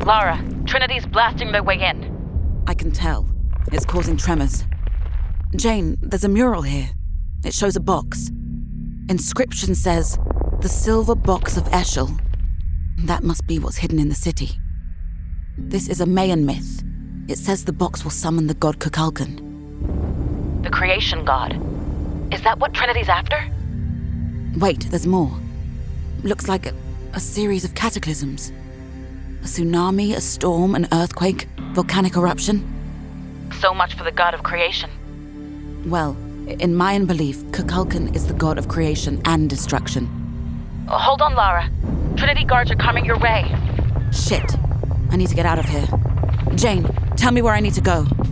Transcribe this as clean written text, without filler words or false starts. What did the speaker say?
Lara, Trinity's blasting their way in. I can tell. It's causing tremors. Jane, there's a mural here. It shows a box. Inscription says, "The Silver Box of Eshel." That must be what's hidden in the city. This is a Mayan myth. It says the box will summon the god Kukulkan. The creation god. Is that what Trinity's after? Wait, there's more. Looks like a series of cataclysms. A tsunami, a storm, an earthquake, volcanic eruption. So much for the god of creation. Well, in Mayan belief, Kukulkan is the god of creation and destruction. Hold on, Lara. Trinity guards are coming your way. Shit. I need to get out of here. Jane, tell me where I need to go.